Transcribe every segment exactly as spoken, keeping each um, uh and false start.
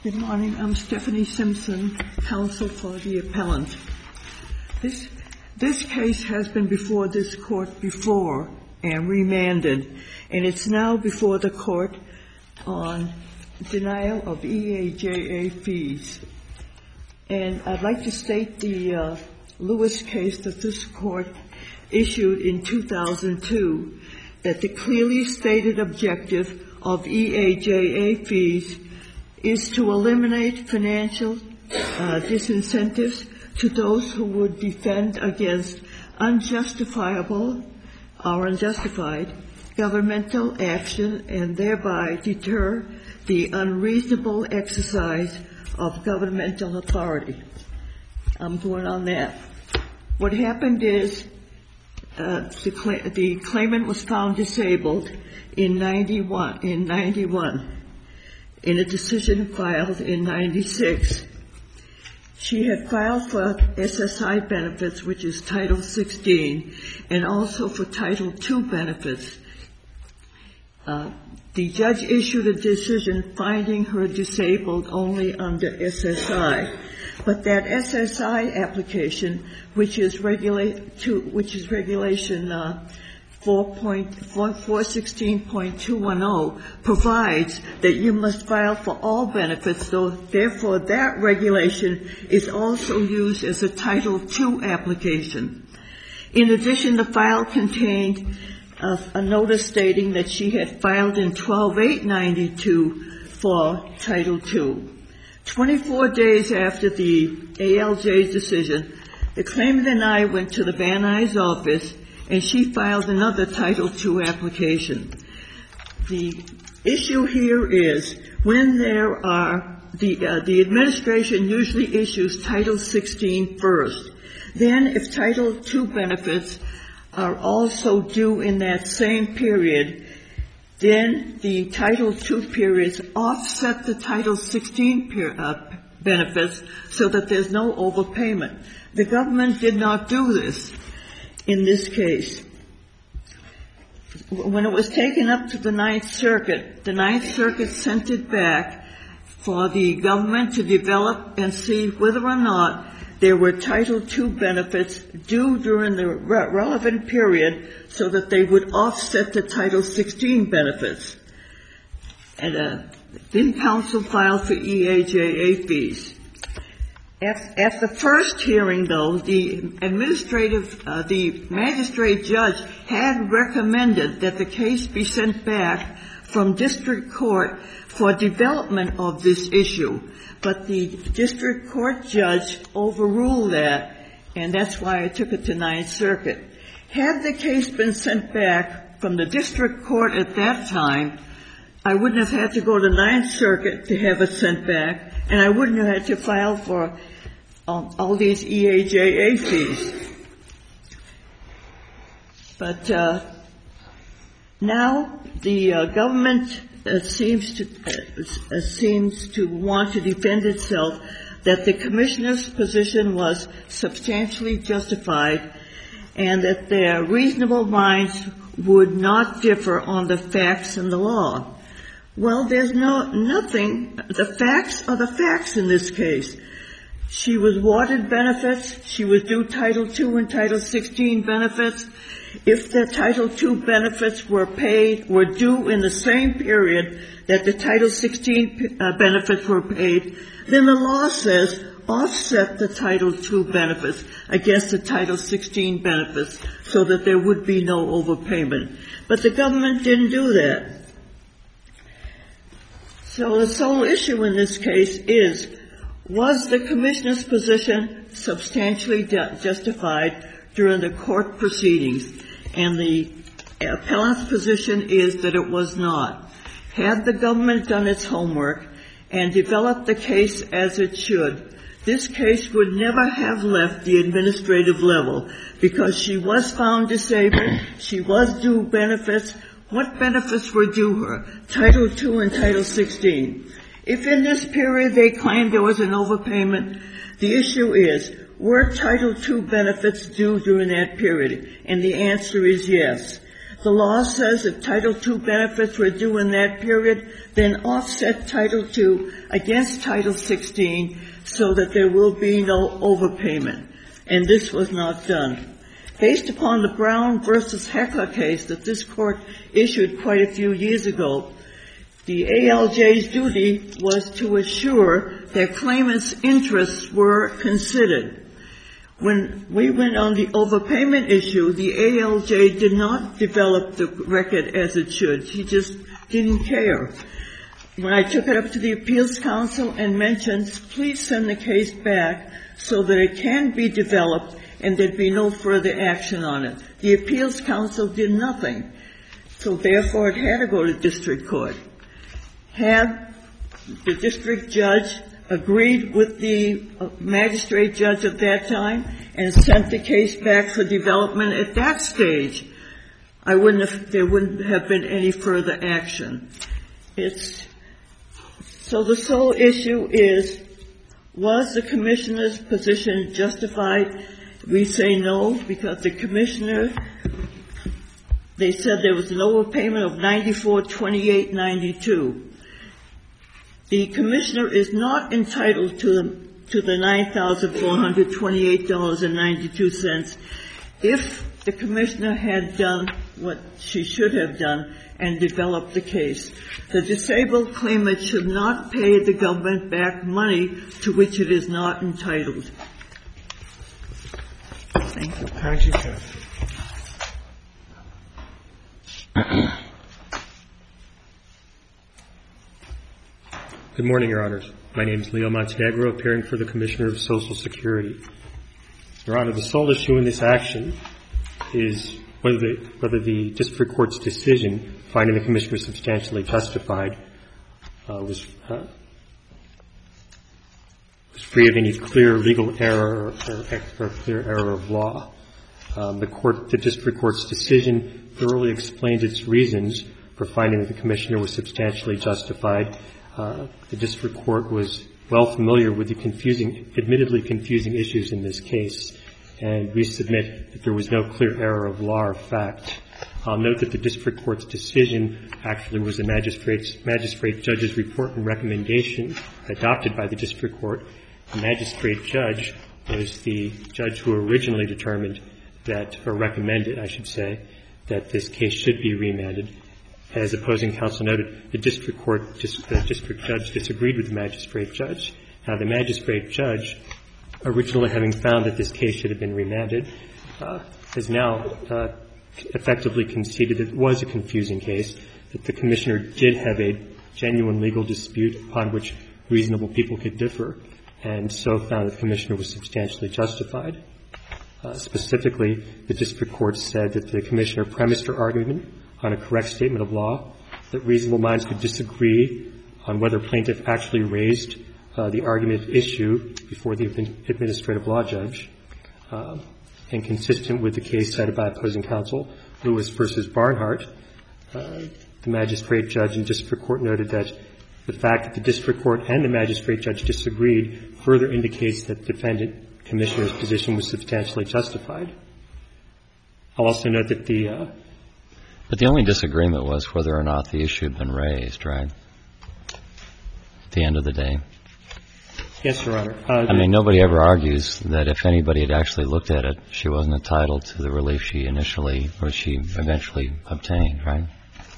Good morning. I'm Stephanie Simpson, counsel for the appellant. This, this case has been before this court before and remanded, and it's now before the court on denial of E A J A fees. And I'd like to state the uh, Lewis case that this court issued in two thousand two, that the clearly stated objective of E A J A fees is to eliminate financial uh, disincentives to those who would defend against unjustifiable or unjustified governmental action and thereby deter the unreasonable exercise of governmental authority. I'm going on that. What happened is uh, the, cl- the claimant was found disabled in ninety-one. In ninety-one. In a decision filed in ninety-six. She had filed for S S I benefits, which is Title sixteen, and also for Title two benefits. Uh, the judge issued a decision finding her disabled only under S S I. But that S S I application, which is regulate to, which is regulation uh, four sixteen point two ten, provides that you must file for all benefits, so therefore that regulation is also used as a Title two application. In addition, the file contained a, a notice stating that she had filed in twelve eight ninety-two for Title two. twenty-four days after the A L J's decision, the claimant and I went to the Van Nuys office, and she filed another Title two application. The issue here is when there are the uh, the administration usually issues Title sixteen first. Then if Title two benefits are also due in that same period, then the Title two periods offset the Title sixteen per, uh, benefits so that there's no overpayment. The government did not do this. In this case, when it was taken up to the Ninth Circuit, the Ninth Circuit sent it back for the government to develop and see whether or not there were Title two benefits due during the re- relevant period so that they would offset the Title sixteen benefits. And uh, then counsel filed for E A J A fees. At, at the first hearing, though, the administrative, uh, the magistrate judge had recommended that the case be sent back from district court for development of this issue. But the district court judge overruled that, and that's why I took it to Ninth Circuit. Had the case been sent back from the district court at that time, I wouldn't have had to go to Ninth Circuit to have it sent back, and I wouldn't have had to file for um, all these E A J A fees. But uh, now the uh, government uh, seems to uh, seems to want to defend itself that the commissioner's position was substantially justified, and that their reasonable minds would not differ on the facts and the law. Well, there's no, nothing, the facts are the facts in this case. She was awarded benefits, she was due Title two and Title sixteen benefits. If the Title two benefits were paid, were due in the same period that the Title sixteen uh, benefits were paid, then the law says offset the Title two benefits against the Title sixteen benefits so that there would be no overpayment. But the government didn't do that. So the sole issue in this case is, was the commissioner's position substantially ju- justified during the court proceedings? And the appellant's position is that it was not. Had the government done its homework and developed the case as it should, this case would never have left the administrative level, because she was found disabled, she was due benefits. What benefits were due her? Title two and Title sixteen. If in this period they claimed there was an overpayment, the issue is, were Title two benefits due during that period? And the answer is yes. The law says if Title two benefits were due in that period, then offset Title two against Title sixteen so that there will be no overpayment. And this was not done. Based upon the Brown versus Heckler case that this court issued quite a few years ago, the A L J's duty was to assure that claimants' interests were considered. When we went on the overpayment issue, the A L J did not develop the record as it should. She just didn't care. When I took it up to the Appeals Council and mentioned, please send the case back so that it can be developed and there'd be no further action on it, the Appeals Council did nothing. So therefore, it had to go to district court. Had the district judge agreed with the magistrate judge at that time and sent the case back for development at that stage, I wouldn't have, there wouldn't have been any further action. It's, so the sole issue is, was the commissioner's position justified? We say no, because the commissioner, they said there was an overpayment of ninety-four twenty-eight ninety-two. The commissioner is not entitled to the, to the nine thousand four hundred twenty-eight dollars and ninety-two cents if the commissioner had done what she should have done and developed the case. The disabled claimant should not pay the government back money to which it is not entitled. Thank you. Thank you, Kathy. Good morning, Your Honors. My name is Leo Montenegro, appearing for the Commissioner of Social Security. Your Honor, the sole issue in this action is whether the, whether the district court's decision finding the commissioner substantially justified uh, was, uh, was free of any clear legal error or, or clear error of law. Um, the court, the district court's decision thoroughly explained its reasons for finding that the commissioner was substantially justified. Uh, the district court was well familiar with the confusing, admittedly confusing issues in this case, and we submit that there was no clear error of law or fact. I'll note that the district court's decision actually was the magistrate's, magistrate judge's report and recommendation adopted by the district court. The magistrate judge was the judge who originally determined that, or recommended, I should say, that this case should be remanded. As opposing counsel noted, the district court, the district judge disagreed with the magistrate judge. Now, the magistrate judge, originally having found that this case should have been remanded, uh, has now uh, effectively conceded that it was a confusing case, that the commissioner did have a genuine legal dispute upon which reasonable people could differ, and so found that the commissioner was substantially justified. Uh, specifically, the district court said that the commissioner premised her argument on a correct statement of law, that reasonable minds could disagree on whether plaintiff actually raised uh, the argument issue before the administrative law judge, uh, and consistent with the case cited by opposing counsel, Lewis versus Barnhart, uh, the magistrate judge and district court noted that the fact that the district court and the magistrate judge disagreed further indicates that the defendant commissioner's position was substantially justified. I'll also note that the uh, But the only disagreement was whether or not the issue had been raised, right? At the end of the day. Yes, Your Honor. Uh, I mean, nobody ever argues that if anybody had actually looked at it, she wasn't entitled to the relief she initially or she eventually obtained, right?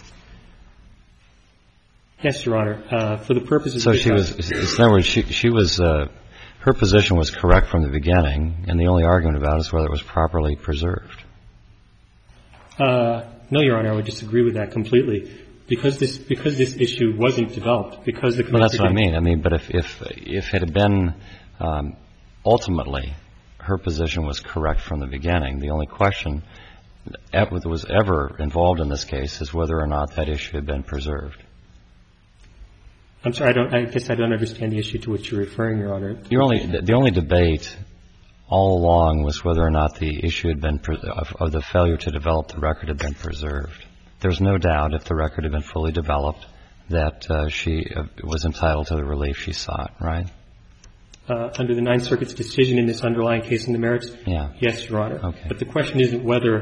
Yes, Your Honor. Uh, for the purposes so of she was, in other words, she, she was, uh, her position was correct from the beginning, and the only argument about it is whether it was properly preserved. Uh, no, Your Honor, I would disagree with that completely. Because this, because this issue wasn't developed, because the commissioner. Well, that's what I mean. I mean, but if, if, if it had been, um, ultimately, her position was correct from the beginning, the only question that was ever involved in this case is whether or not that issue had been preserved. I'm sorry, I don't, I guess I don't understand the issue to which you're referring, Your Honor. The only, the only debate all along was whether or not the issue had been, of, of the failure to develop the record had been preserved. There's no doubt, if the record had been fully developed, that uh, she uh, was entitled to the relief she sought, right? Uh, under the Ninth Circuit's decision in this underlying case in the merits? Yeah. Yes, Your Honor. Okay. But the question isn't whether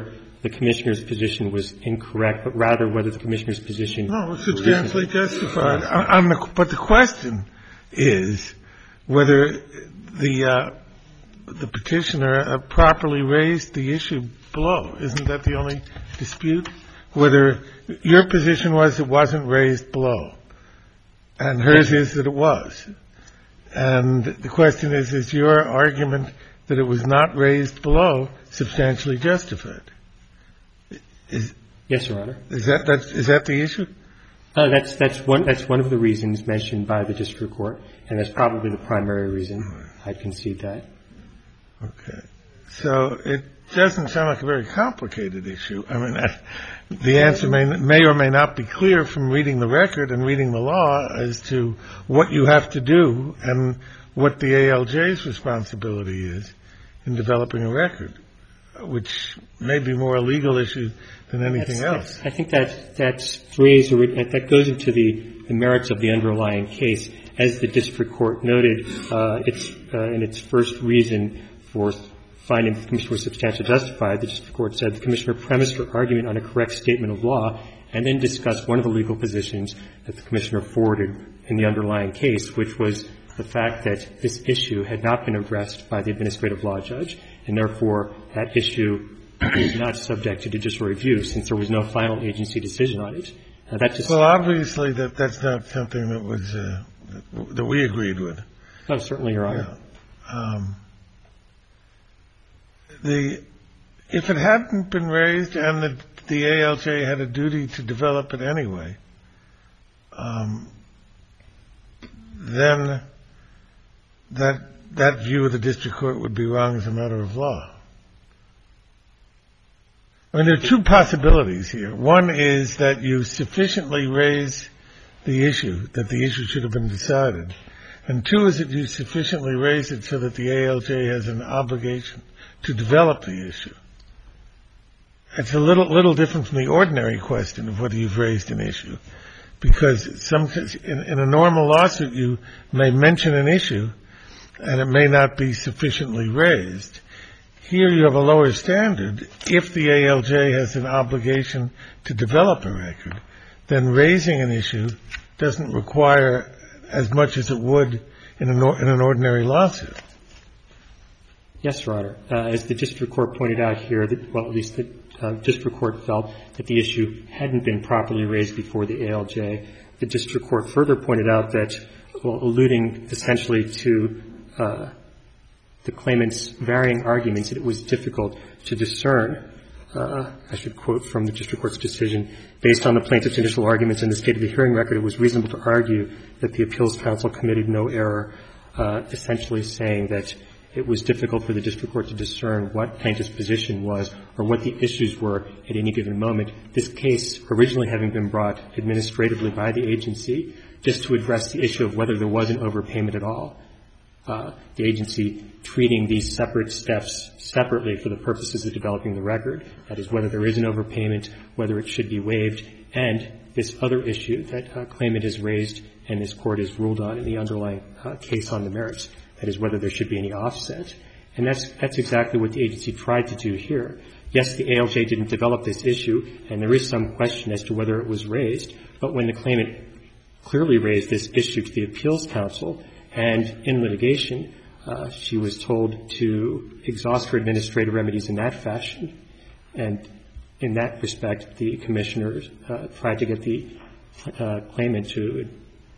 the Commissioner's position was incorrect, but rather whether the Commissioner's position no, was substantially justified. On the, but the question is whether the uh, the petitioner uh, properly raised the issue below. Isn't that the only dispute? Whether your position was it wasn't raised below, and hers is that it was. And the question is, is your argument that it was not raised below substantially justified? Is, yes, Your Honor. Is that that's, is that the issue? Uh, that's that's one that's one of the reasons mentioned by the district court, and that's probably the primary reason. I'd concede that. Okay. So it doesn't sound like a very complicated issue. I mean, I, the answer may may or may not be clear from reading the record and reading the law as to what you have to do and what the A L J's responsibility is in developing a record, which may be more a legal issue than anything that's, else. I think that that's phrase or that goes into the, the merits of the underlying case. As the district court noted, uh, it's uh, in its first reason for finding the Commissioner was substantially justified, the district court said the Commissioner premised her argument on a correct statement of law and then discussed one of the legal positions that the Commissioner forwarded in the underlying case, which was the fact that this issue had not been addressed by the administrative law judge, and therefore that issue is not subject to judicial review since there was no final agency decision on it. Now, that just well, obviously, that that's not something that was uh, that, that we agreed with. Oh, certainly, Your Honor. Yeah. Um, the if it hadn't been raised and the, the A L J had a duty to develop it anyway, um, then that that view of the district court would be wrong as a matter of law. I mean, there are two possibilities here. One is that you sufficiently raise the issue, that the issue should have been decided. And two is that you sufficiently raise it so that the A L J has an obligation to develop the issue. It's a little little different from the ordinary question of whether you've raised an issue, because some, in, in a normal lawsuit you may mention an issue and it may not be sufficiently raised. Here you have a lower standard. If the A L J has an obligation to develop a record, then raising an issue doesn't require as much as it would in an, in an ordinary lawsuit. Yes, Your Honor. Uh, as the district court pointed out here, that, well, at least the uh, district court felt that the issue hadn't been properly raised before the A L J. The district court further pointed out that, well, alluding essentially to uh, the claimant's varying arguments, that it was difficult to discern. Uh, I should quote from the district court's decision. Based on the plaintiff's initial arguments in the state of the hearing record, it was reasonable to argue that the appeals counsel committed no error, uh, essentially saying that it was difficult for the district court to discern what plaintiff's position was or what the issues were at any given moment. This case, originally having been brought administratively by the agency, just to address the issue of whether there was an overpayment at all. Uh, the agency treating these separate steps separately for the purposes of developing the record, that is, whether there is an overpayment, whether it should be waived, and this other issue that uh, claimant has raised and this court has ruled on in the underlying uh, case on the merits, that is, whether there should be any offset. And that's that's exactly what the agency tried to do here. Yes, the A L J didn't develop this issue, and there is some question as to whether it was raised, but when the claimant clearly raised this issue to the appeals counsel, and in litigation, uh, she was told to exhaust her administrative remedies in that fashion. And in that respect, the commissioners uh, tried to get the uh, claimant to,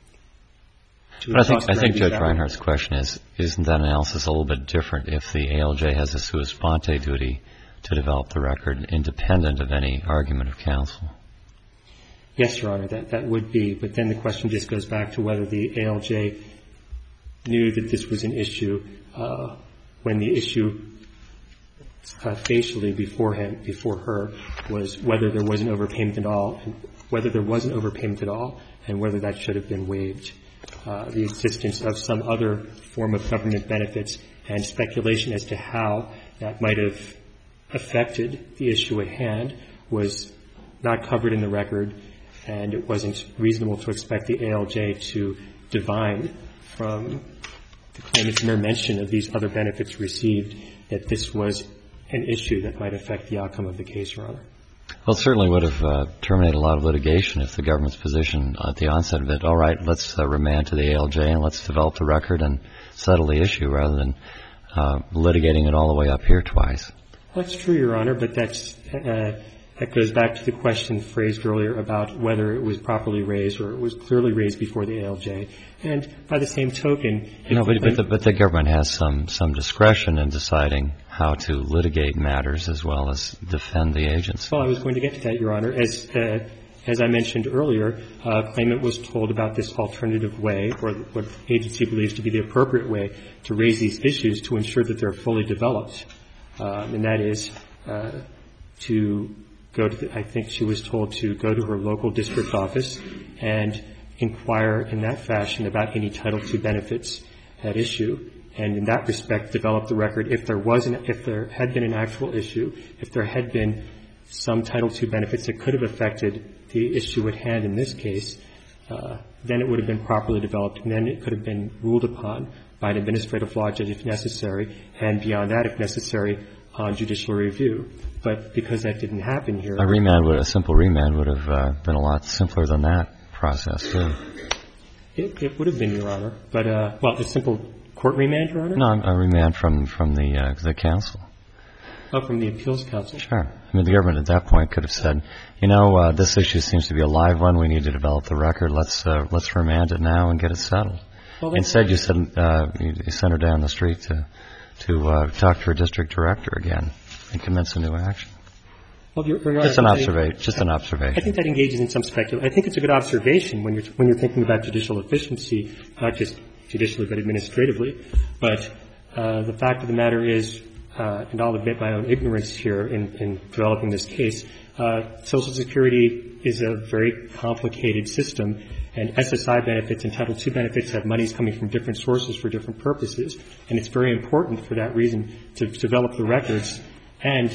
to but I think, I think Judge that Reinhart's question is, isn't that analysis a little bit different if the A L J has a sua sponte duty to develop the record independent of any argument of counsel? Yes, Your Honor, that, that would be. But then the question just goes back to whether the A L J knew that this was an issue uh, when the issue uh, facially before him, before her, was whether there was an overpayment at all, and whether there was an overpayment at all, and whether that should have been waived. Uh, the existence of some other form of government benefits and speculation as to how that might have affected the issue at hand was not covered in the record, and it wasn't reasonable to expect the A L J to divine from the claimant's mere mention of these other benefits received that this was an issue that might affect the outcome of the case, Your Honor. Well, it certainly would have uh, terminated a lot of litigation if the government's position at the onset of it, all right, let's uh, remand to the A L J and let's develop the record and settle the issue rather than uh, litigating it all the way up here twice. Well, that's true, Your Honor, but that's, uh, that goes back to the question phrased earlier about whether it was properly raised or it was clearly raised before the A L J. And by the same token... No, but, but, the, but the government has some, some discretion in deciding how to litigate matters as well as defend the agency. Well, I was going to get to that, Your Honor. As, uh, as I mentioned earlier, uh, claimant was told about this alternative way, or what the agency believes to be the appropriate way to raise these issues to ensure that they're fully developed. Um, and that is uh, to go to the, I think she was told to go to her local district office and inquire in that fashion about any Title two benefits at issue, and in that respect develop the record if there was an, if there had been an actual issue, if there had been some Title two benefits that could have affected the issue at hand in this case, uh, then it would have been properly developed, and then it could have been ruled upon by an administrative law judge if necessary, and beyond that, if necessary, on judicial review. But because that didn't happen here... A remand would, a simple remand would have uh, been a lot simpler than that process, too. It, it would have been, Your Honor. But, uh, well, a simple court remand, Your Honor? No, a remand from, from the, uh, the council. Oh, from the appeals council? Sure. I mean, the government at that point could have said, you know, uh, this issue seems to be a live one. We need to develop the record. Let's, uh, let's remand it now and get it settled. Well, instead, you sent, uh, you sent her down the street to, to uh, talk to her district director again and commence a new action. Well, Your Honor, just an observation. Just an observation. I think that engages in some speculation. I think it's a good observation when you're when you're thinking about judicial efficiency, not just judicially but administratively. But uh, the fact of the matter is, uh, and I'll admit my own ignorance here in, in developing this case, uh, Social Security is a very complicated system. And S S I benefits and Title two benefits have monies coming from different sources for different purposes. And it's very important for that reason to develop the records and,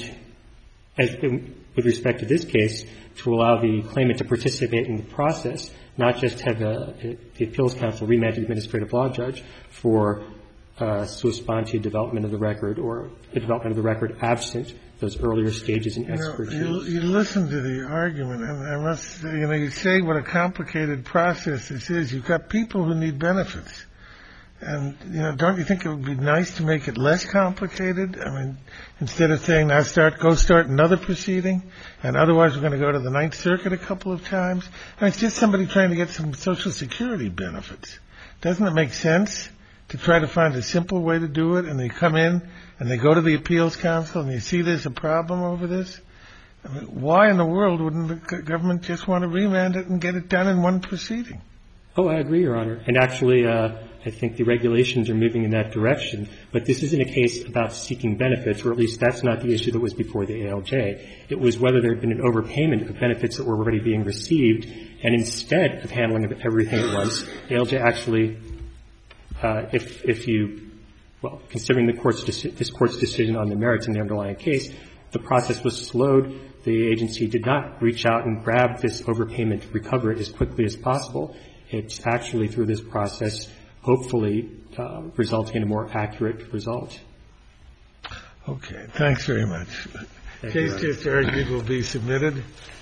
as in, with respect to this case, to allow the claimant to participate in the process, not just have a, a, the appeals council remand to the administrative law judge for uh, sua sponte development of the record or the development of the record absent those earlier stages in expertise. You know, you, you listen to the argument, and I must say, you know, you say what a complicated process this is. You've got people who need benefits. And, you know, don't you think it would be nice to make it less complicated? I mean, instead of saying, now start, go start another proceeding, and otherwise we're going to go to the Ninth Circuit a couple of times. And it's just somebody trying to get some Social Security benefits. Doesn't it make sense to try to find a simple way to do it, and they come in and they go to the appeals council and they see there's a problem over this? I mean, why in the world wouldn't the government just want to remand it and get it done in one proceeding? Oh, I agree, Your Honor. And actually, uh, I think the regulations are moving in that direction. But this isn't a case about seeking benefits, or at least that's not the issue that was before the A L J. It was whether there had been an overpayment of benefits that were already being received, and instead of handling everything at once, the A L J actually, uh, if, if you, well, considering the court's, deci- this court's decision on the merits in the underlying case, the process was slowed. The agency did not reach out and grab this overpayment, recover it as quickly as possible. It's actually, through this process, hopefully uh, resulting in a more accurate result. Okay. Thanks very much. Thank Case just argued will be submitted.